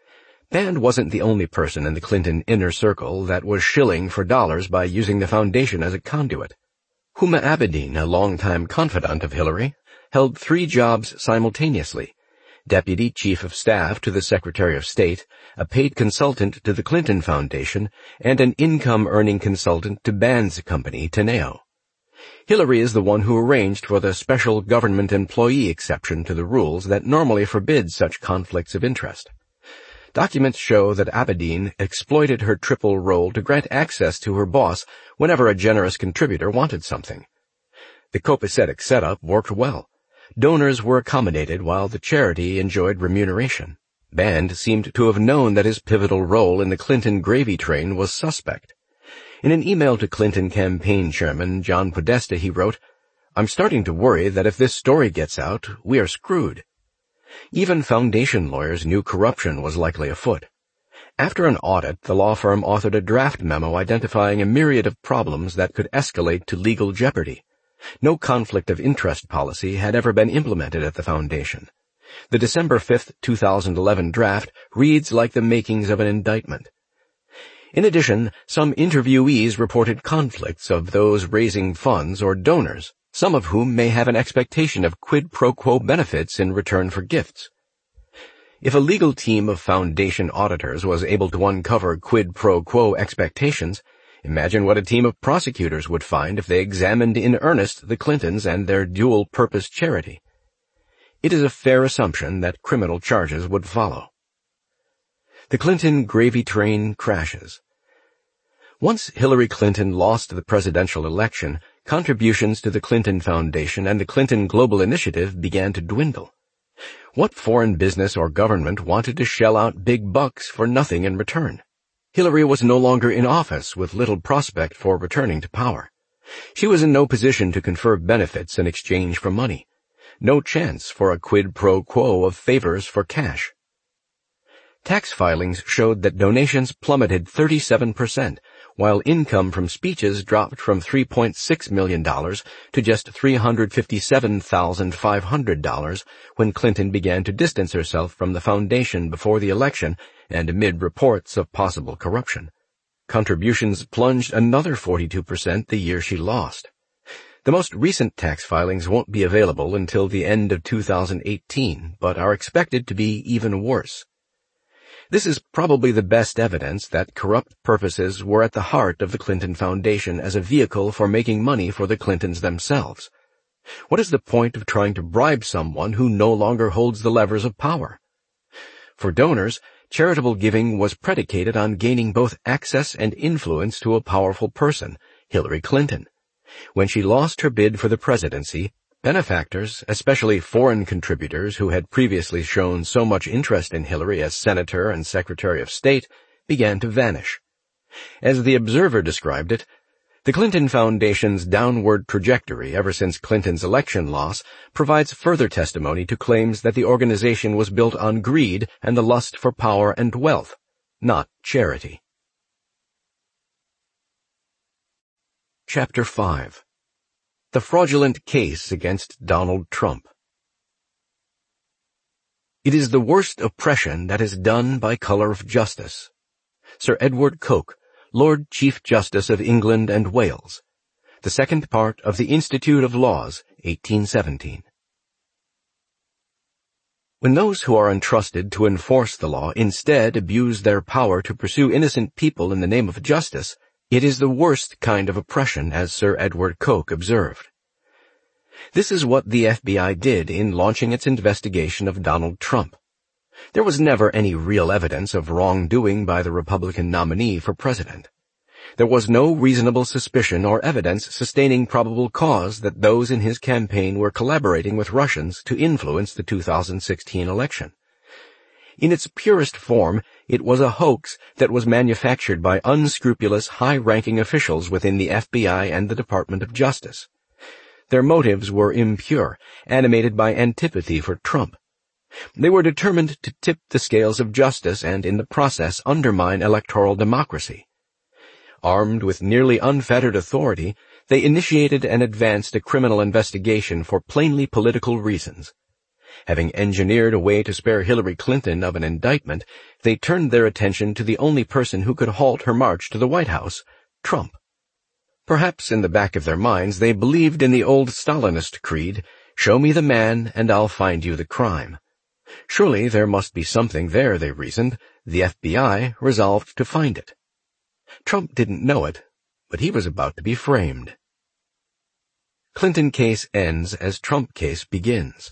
[SPEAKER 1] Band wasn't the only person in the Clinton inner circle that was shilling for dollars by using the foundation as a conduit. Huma Abedin, a longtime confidant of Hillary, held 3 jobs simultaneously: Deputy Chief of Staff to the Secretary of State, a paid consultant to the Clinton Foundation, and an income-earning consultant to Band's company, Teneo. Hillary is the one who arranged for the special government employee exception to the rules that normally forbid such conflicts of interest. Documents show that Abedin exploited her triple role to grant access to her boss whenever a generous contributor wanted something. The copacetic setup worked well. Donors were accommodated while the charity enjoyed remuneration. Band seemed to have known that his pivotal role in the Clinton gravy train was suspect. In an email to Clinton campaign chairman John Podesta, he wrote, "I'm starting to worry that if this story gets out, we are screwed." Even foundation lawyers knew corruption was likely afoot. After an audit, the law firm authored a draft memo identifying a myriad of problems that could escalate to legal jeopardy. No conflict of interest policy had ever been implemented at the foundation. The December 5, 2011 draft reads like the makings of an indictment. In addition, some interviewees reported conflicts of those raising funds or donors, some of whom may have an expectation of quid pro quo benefits in return for gifts. If a legal team of foundation auditors was able to uncover quid pro quo expectations, imagine what a team of prosecutors would find if they examined in earnest the Clintons and their dual-purpose charity. It is a fair assumption that criminal charges would follow. The Clinton gravy train crashes. Once Hillary Clinton lost the presidential election, contributions to the Clinton Foundation and the Clinton Global Initiative began to dwindle. What foreign business or government wanted to shell out big bucks for nothing in return? Hillary was no longer in office with little prospect for returning to power. She was in no position to confer benefits in exchange for money. No chance for a quid pro quo of favors for cash. Tax filings showed that donations plummeted 37%, while income from speeches dropped from $3.6 million to just $357,500 when Clinton began to distance herself from the foundation before the election and amid reports of possible corruption. Contributions plunged another 42% the year she lost. The most recent tax filings won't be available until the end of 2018, but are expected to be even worse. This is probably the best evidence that corrupt purposes were at the heart of the Clinton Foundation as a vehicle for making money for the Clintons themselves. What is the point of trying to bribe someone who no longer holds the levers of power? For donors, charitable giving was predicated on gaining both access and influence to a powerful person, Hillary Clinton. When she lost her bid for the presidency, benefactors, especially foreign contributors who had previously shown so much interest in Hillary as Senator and Secretary of State, began to vanish. As The Observer described it, the Clinton Foundation's downward trajectory ever since Clinton's election loss provides further testimony to claims that the organization was built on greed and the lust for power and wealth, not charity. Chapter 5. The Fraudulent Case Against Donald Trump. It is the worst oppression that is done by color of justice. Sir Edward Coke, Lord Chief Justice of England and Wales. The second part of the Institute of Laws, 1817. When those who are entrusted to enforce the law instead abuse their power to pursue innocent people in the name of justice, it is the worst kind of oppression, as Sir Edward Coke observed. This is what the FBI did in launching its investigation of Donald Trump. There was never any real evidence of wrongdoing by the Republican nominee for president. There was no reasonable suspicion or evidence sustaining probable cause that those in his campaign were collaborating with Russians to influence the 2016 election. In its purest form, it was a hoax that was manufactured by unscrupulous high-ranking officials within the FBI and the Department of Justice. Their motives were impure, animated by antipathy for Trump. They were determined to tip the scales of justice and, in the process, undermine electoral democracy. Armed with nearly unfettered authority, they initiated and advanced a criminal investigation for plainly political reasons. Having engineered a way to spare Hillary Clinton of an indictment, they turned their attention to the only person who could halt her march to the White House, Trump. Perhaps in the back of their minds they believed in the old Stalinist creed, "Show me the man and I'll find you the crime." Surely there must be something there, they reasoned. The FBI resolved to find it. Trump didn't know it, but he was about to be framed. Clinton case ends as Trump case begins.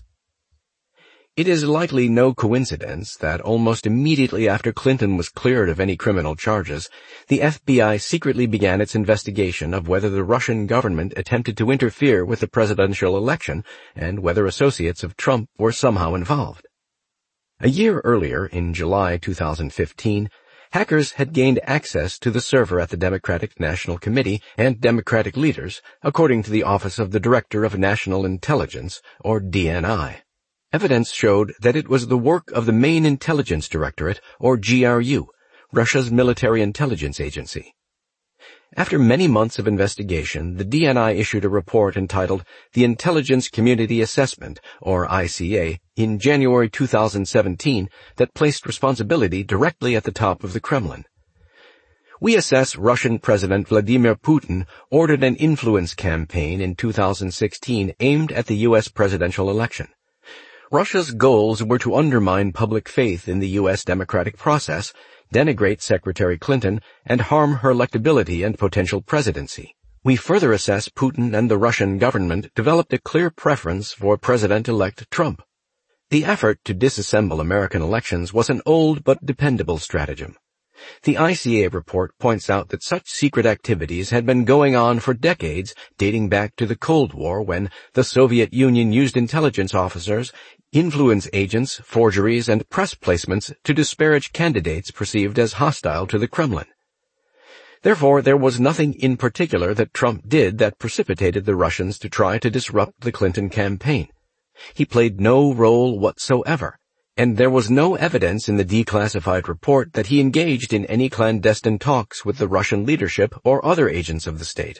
[SPEAKER 1] It is likely no coincidence that almost immediately after Clinton was cleared of any criminal charges, the FBI secretly began its investigation of whether the Russian government attempted to interfere with the presidential election and whether associates of Trump were somehow involved. A year earlier, in July 2015, hackers had gained access to the server at the Democratic National Committee and Democratic leaders, according to the Office of the Director of National Intelligence, or DNI. Evidence showed that it was the work of the Main Intelligence Directorate, or GRU, Russia's military intelligence agency. After many months of investigation, the DNI issued a report entitled The Intelligence Community Assessment, or ICA, in January 2017 that placed responsibility directly at the top of the Kremlin. We assess Russian President Vladimir Putin ordered an influence campaign in 2016 aimed at the U.S. presidential election. Russia's goals were to undermine public faith in the U.S. democratic process, denigrate Secretary Clinton, and harm her electability and potential presidency. We further assess Putin and the Russian government developed a clear preference for President-elect Trump. The effort to disassemble American elections was an old but dependable stratagem. The ICA report points out that such secret activities had been going on for decades, dating back to the Cold War, when the Soviet Union used intelligence officers, influence agents, forgeries, and press placements to disparage candidates perceived as hostile to the Kremlin. Therefore, there was nothing in particular that Trump did that precipitated the Russians to try to disrupt the Clinton campaign. He played no role whatsoever, and there was no evidence in the declassified report that he engaged in any clandestine talks with the Russian leadership or other agents of the state.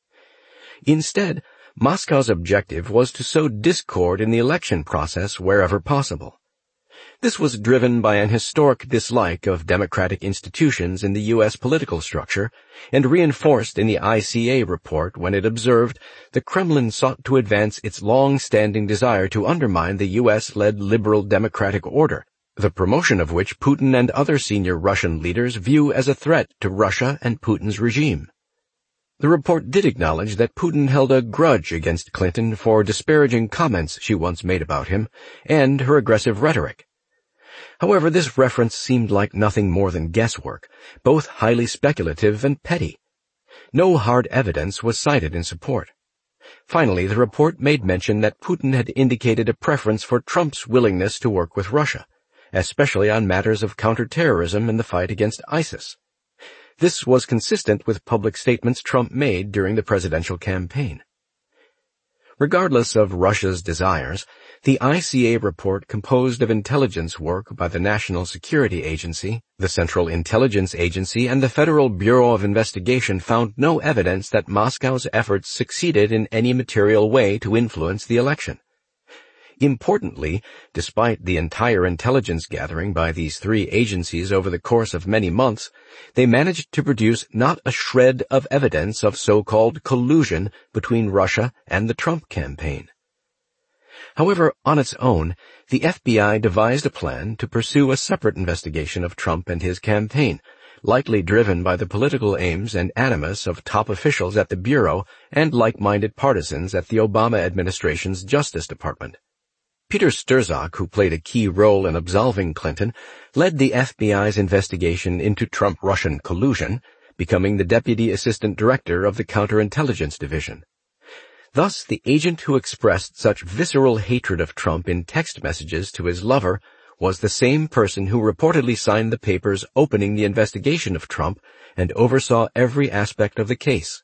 [SPEAKER 1] Instead, Moscow's objective was to sow discord in the election process wherever possible. This was driven by an historic dislike of democratic institutions in the U.S. political structure and reinforced in the ICA report when it observed the Kremlin sought to advance its long-standing desire to undermine the U.S.-led liberal democratic order, the promotion of which Putin and other senior Russian leaders view as a threat to Russia and Putin's regime. The report did acknowledge that Putin held a grudge against Clinton for disparaging comments she once made about him and her aggressive rhetoric. However, this reference seemed like nothing more than guesswork, both highly speculative and petty. No hard evidence was cited in support. Finally, the report made mention that Putin had indicated a preference for Trump's willingness to work with Russia, especially on matters of counterterrorism and the fight against ISIS. This was consistent with public statements Trump made during the presidential campaign. Regardless of Russia's desires, the ICA report, composed of intelligence work by the National Security Agency, the Central Intelligence Agency, and the Federal Bureau of Investigation, found no evidence that Moscow's efforts succeeded in any material way to influence the election. Importantly, despite the entire intelligence gathering by these three agencies over the course of many months, they managed to produce not a shred of evidence of so-called collusion between Russia and the Trump campaign. However, on its own, the FBI devised a plan to pursue a separate investigation of Trump and his campaign, likely driven by the political aims and animus of top officials at the Bureau and like-minded partisans at the Obama administration's Justice Department. Peter Strzok, who played a key role in absolving Clinton, led the FBI's investigation into Trump-Russian collusion, becoming the Deputy Assistant Director of the Counterintelligence Division. Thus, the agent who expressed such visceral hatred of Trump in text messages to his lover was the same person who reportedly signed the papers opening the investigation of Trump and oversaw every aspect of the case.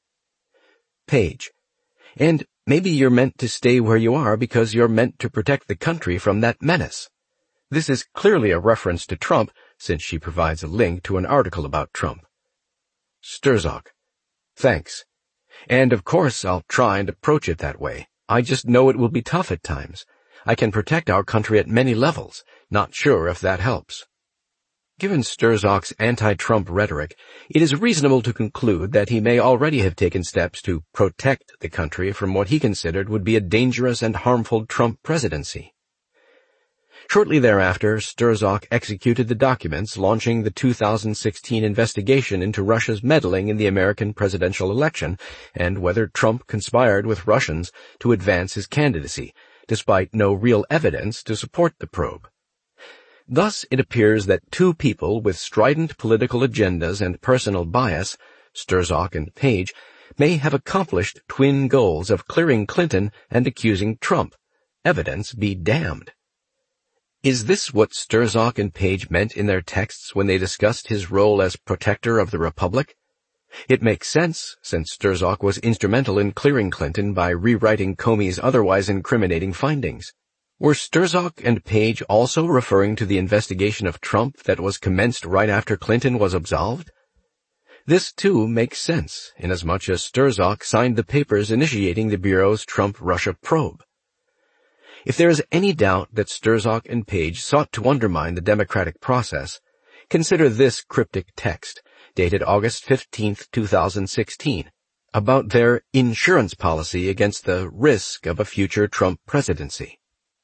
[SPEAKER 1] Page. And maybe you're meant to stay where you are because you're meant to protect the country from that menace. This is clearly a reference to Trump, since she provides a link to an article about Trump. Strzok. Thanks. And of course I'll try and approach it that way. I just know it will be tough at times. I can protect our country at many levels, not sure if that helps. Given Strzok's anti-Trump rhetoric, it is reasonable to conclude that he may already have taken steps to protect the country from what he considered would be a dangerous and harmful Trump presidency. Shortly thereafter, Strzok executed the documents launching the 2016 investigation into Russia's meddling in the American presidential election and whether Trump conspired with Russians to advance his candidacy, despite no real evidence to support the probe. Thus, it appears that two people with strident political agendas and personal bias, Strzok and Page, may have accomplished twin goals of clearing Clinton and accusing Trump. Evidence be damned. Is this what Strzok and Page meant in their texts when they discussed his role as protector of the Republic? It makes sense, since Strzok was instrumental in clearing Clinton by rewriting Comey's otherwise incriminating findings. Were Strzok and Page also referring to the investigation of Trump that was commenced right after Clinton was absolved? This, too, makes sense, inasmuch as Strzok signed the papers initiating the Bureau's Trump-Russia probe. If there is any doubt that Strzok and Page sought to undermine the democratic process, consider this cryptic text, dated August 15, 2016, about their insurance policy against the risk of a future Trump presidency.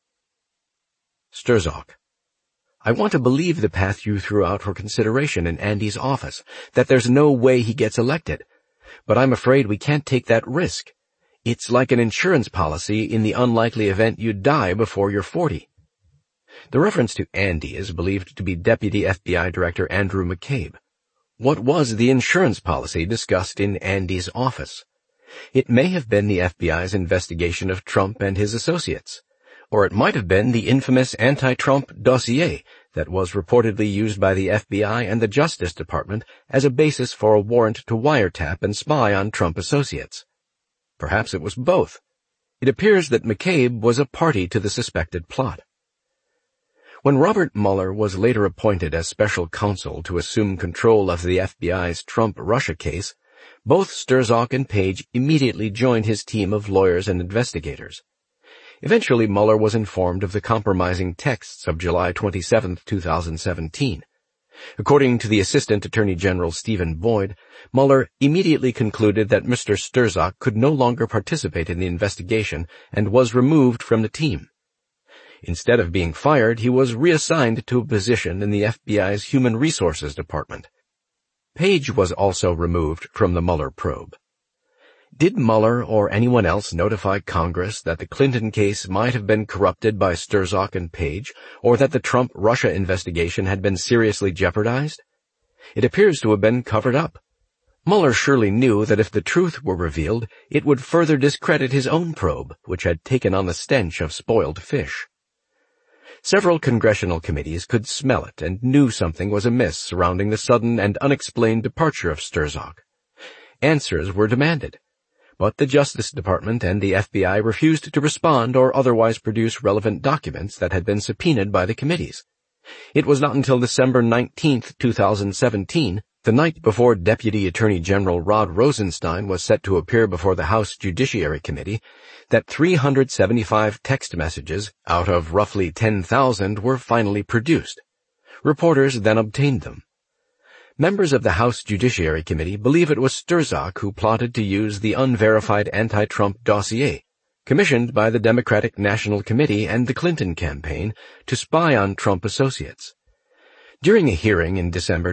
[SPEAKER 1] Strzok. I want to believe the path you threw out for consideration in Andy's office, that there's no way he gets elected. But I'm afraid we can't take that risk. It's like an insurance policy in the unlikely event you die before you're 40. The reference to Andy is believed to be Deputy FBI Director Andrew McCabe. What was the insurance policy discussed in Andy's office? It may have been the FBI's investigation of Trump and his associates, or it might have been the infamous anti-Trump dossier that was reportedly used by the FBI and the Justice Department as a basis for a warrant to wiretap and spy on Trump associates. Perhaps it was both. It appears that McCabe was a party to the suspected plot. When Robert Mueller was later appointed as special counsel to assume control of the FBI's Trump-Russia case, both Strzok and Page immediately joined his team of lawyers and investigators. Eventually, Mueller was informed of the compromising texts of July 27, 2017. According to the Assistant Attorney General Stephen Boyd, Mueller immediately concluded that Mr. Strzok could no longer participate in the investigation and was removed from the team. Instead of being fired, he was reassigned to a position in the FBI's Human Resources Department. Page was also removed from the Mueller probe. Did Mueller or anyone else notify Congress that the Clinton case might have been corrupted by Strzok and Page, or that the Trump-Russia investigation had been seriously jeopardized? It appears to have been covered up. Mueller surely knew that if the truth were revealed, it would further discredit his own probe, which had taken on the stench of spoiled fish. Several congressional committees could smell it and knew something was amiss surrounding the sudden and unexplained departure of Strzok. Answers were demanded, but the Justice Department and the FBI refused to respond or otherwise produce relevant documents that had been subpoenaed by the committees. It was not until December 19, 2017, the night before Deputy Attorney General Rod Rosenstein was set to appear before the House Judiciary Committee, that 375 text messages out of roughly 10,000 were finally produced. Reporters then obtained them. Members of the House Judiciary Committee believe it was Strzok who plotted to use the unverified anti-Trump dossier, commissioned by the Democratic National Committee and the Clinton campaign, to spy on Trump associates. During a hearing in December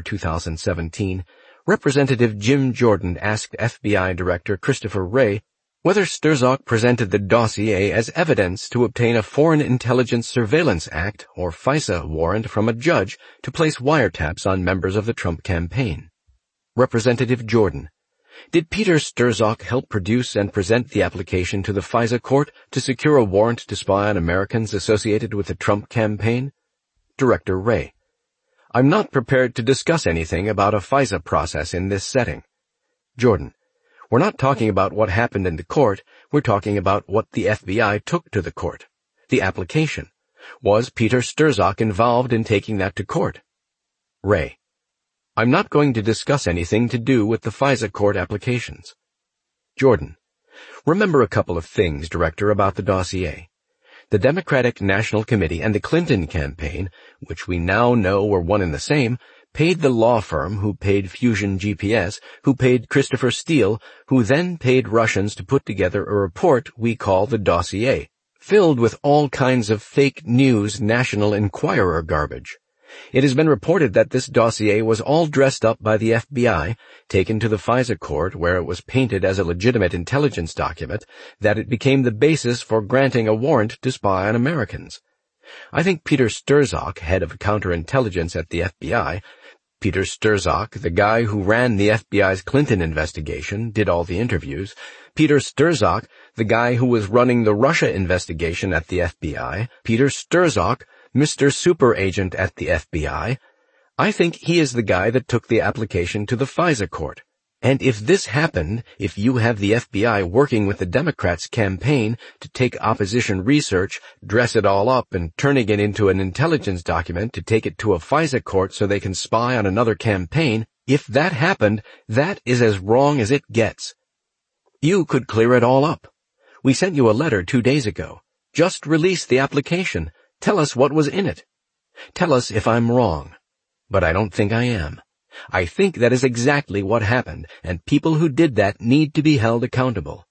[SPEAKER 1] 2017, Representative Jim Jordan asked FBI Director Christopher Wray whether Strzok presented the dossier as evidence to obtain a Foreign Intelligence Surveillance Act, or FISA, warrant from a judge to place wiretaps on members of the Trump campaign. Representative Jordan: did Peter Strzok help produce and present the application to the FISA court to secure a warrant to spy on Americans associated with the Trump campaign? Director Wray: I'm not prepared to discuss anything about a FISA process in this setting. Jordan: we're not talking about what happened in the court, we're talking about what the FBI took to the court. The application. Was Peter Strzok involved in taking that to court? Wray: I'm not going to discuss anything to do with the FISA court applications. Jordan: remember a couple of things, Director, about the dossier. The Democratic National Committee and the Clinton campaign, which we now know were one and the same, paid the law firm who paid Fusion GPS, who paid Christopher Steele, who then paid Russians to put together a report we call the dossier, filled with all kinds of fake news National Enquirer garbage. It has been reported that this dossier was all dressed up by the FBI, taken to the FISA court where it was painted as a legitimate intelligence document, that it became the basis for granting a warrant to spy on Americans. I think Peter Strzok, head of counterintelligence at the FBI, Peter Strzok, the guy who ran the FBI's Clinton investigation, did all the interviews, Peter Strzok, the guy who was running the Russia investigation at the FBI, Peter Strzok, Mr. Super Agent at the FBI, I think he is the guy that took the application to the FISA court. And if this happened, if you have the FBI working with the Democrats' campaign to take opposition research, dress it all up, and turning it into an intelligence document to take it to a FISA court so they can spy on another campaign, if that happened, that is as wrong as it gets. You could clear it all up. We sent you a letter 2 days ago. Just release the application. Tell us what was in it. Tell us if I'm wrong. But I don't think I am. I think that is exactly what happened, and people who did that need to be held accountable.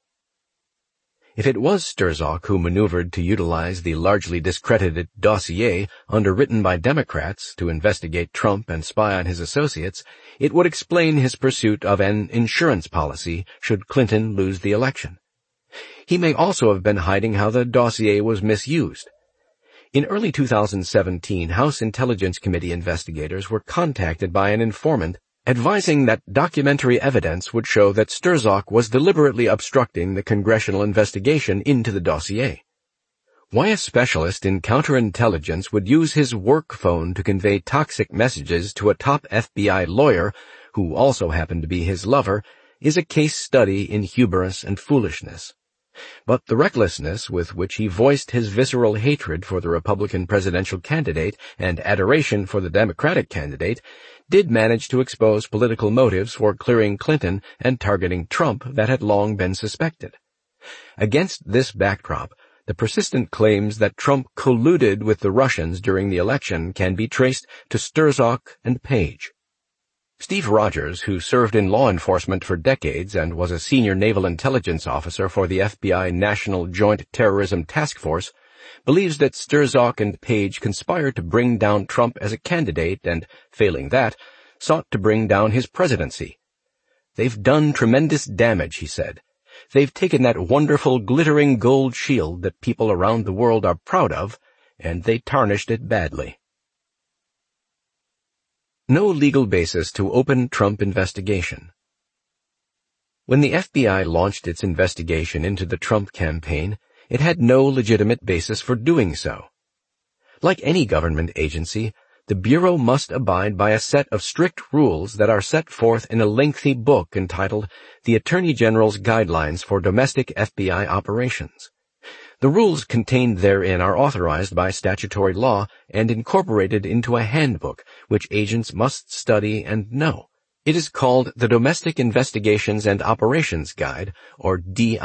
[SPEAKER 1] If it was Strzok who maneuvered to utilize the largely discredited dossier underwritten by Democrats to investigate Trump and spy on his associates, it would explain his pursuit of an insurance policy should Clinton lose the election. He may also have been hiding how the dossier was misused. In early 2017, House Intelligence Committee investigators were contacted by an informant advising that documentary evidence would show that Strzok was deliberately obstructing the congressional investigation into the dossier. Why a specialist in counterintelligence would use his work phone to convey toxic messages to a top FBI lawyer, who also happened to be his lover, is a case study in hubris and foolishness. But the recklessness with which he voiced his visceral hatred for the Republican presidential candidate and adoration for the Democratic candidate did manage to expose political motives for clearing Clinton and targeting Trump that had long been suspected. Against this backdrop, the persistent claims that Trump colluded with the Russians during the election can be traced to Strzok and Page. Steve Rogers, who served in law enforcement for decades and was a senior naval intelligence officer for the FBI National Joint Terrorism Task Force, believes that Strzok and Page conspired to bring down Trump as a candidate and, failing that, sought to bring down his presidency. "They've done tremendous damage," he said. "They've taken that wonderful glittering gold shield that people around the world are proud of, and they tarnished it badly." No legal basis to open Trump investigation. When the FBI launched its investigation into the Trump campaign, it had no legitimate basis for doing so. Like any government agency, the Bureau must abide by a set of strict rules that are set forth in a lengthy book entitled The Attorney General's Guidelines for Domestic FBI Operations. The rules contained therein are authorized by statutory law and incorporated into a handbook, which agents must study and know. It is called the Domestic Investigations and Operations Guide, or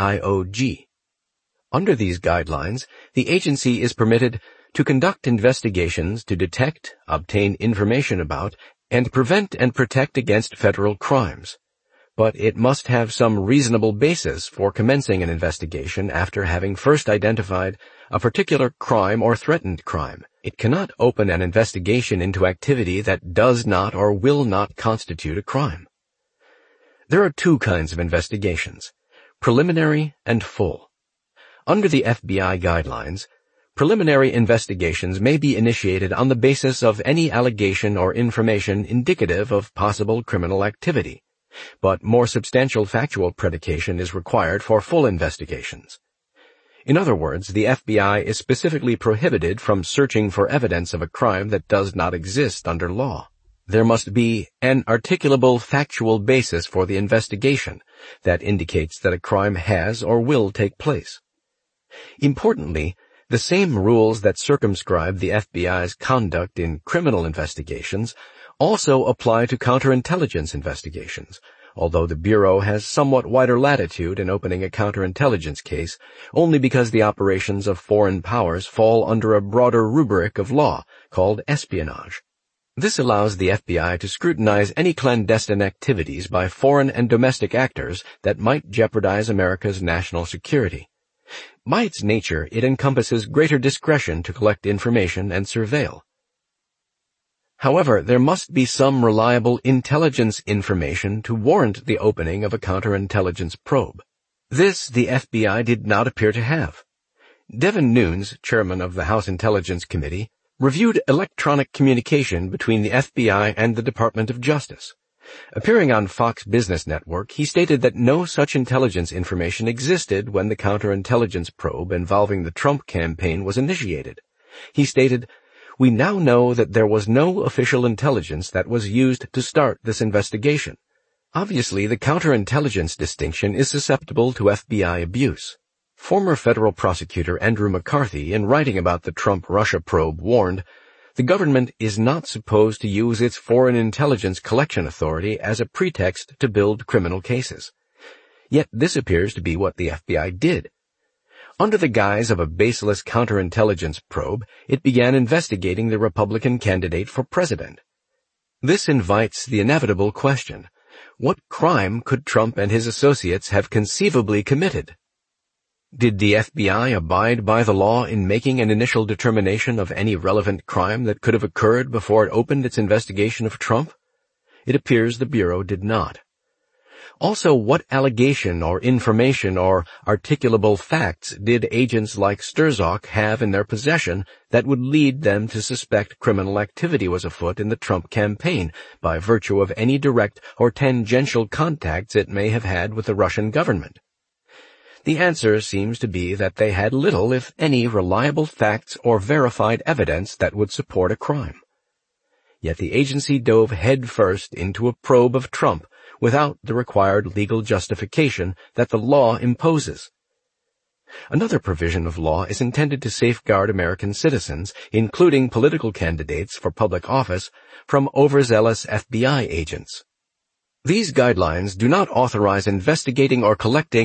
[SPEAKER 1] DIOG. Under these guidelines, the agency is permitted to conduct investigations to detect, obtain information about, and prevent and protect against federal crimes. But it must have some reasonable basis for commencing an investigation after having first identified a particular crime or threatened crime. It cannot open an investigation into activity that does not or will not constitute a crime. There are two kinds of investigations: preliminary and full. Under the FBI guidelines, preliminary investigations may be initiated on the basis of any allegation or information indicative of possible criminal activity, but more substantial factual predication is required for full investigations. In other words, the FBI is specifically prohibited from searching for evidence of a crime that does not exist under law. There must be an articulable factual basis for the investigation that indicates that a crime has or will take place. Importantly, the same rules that circumscribe the FBI's conduct in criminal investigations also apply to counterintelligence investigations, although the Bureau has somewhat wider latitude in opening a counterintelligence case only because the operations of foreign powers fall under a broader rubric of law called espionage. This allows the FBI to scrutinize any clandestine activities by foreign and domestic actors that might jeopardize America's national security. By its nature, it encompasses greater discretion to collect information and surveil. However, there must be some reliable intelligence information to warrant the opening of a counterintelligence probe. This the FBI did not appear to have. Devin Nunes, chairman of the House Intelligence Committee, reviewed electronic communication between the FBI and the Department of Justice. Appearing on Fox Business Network, he stated that no such intelligence information existed when the counterintelligence probe involving the Trump campaign was initiated. He stated, "We now know that there was no official intelligence that was used to start this investigation." Obviously, the counterintelligence distinction is susceptible to FBI abuse. Former federal prosecutor Andrew McCarthy, in writing about the Trump-Russia probe, warned, "The government is not supposed to use its foreign intelligence collection authority as a pretext to build criminal cases." Yet this appears to be what the FBI did. Under the guise of a baseless counterintelligence probe, it began investigating the Republican candidate for president. This invites the inevitable question: what crime could Trump and his associates have conceivably committed? Did the FBI abide by the law in making an initial determination of any relevant crime that could have occurred before it opened its investigation of Trump? It appears the Bureau did not. Also, what allegation or information or articulable facts did agents like Sturzock have in their possession that would lead them to suspect criminal activity was afoot in the Trump campaign by virtue of any direct or tangential contacts it may have had with the Russian government? The answer seems to be that they had little, if any, reliable facts or verified evidence that would support a crime. Yet the agency dove headfirst into a probe of Trump without the required legal justification that the law imposes. Another provision of law is intended to safeguard American citizens, including political candidates for public office, from overzealous FBI agents. These guidelines do not authorize investigating or collecting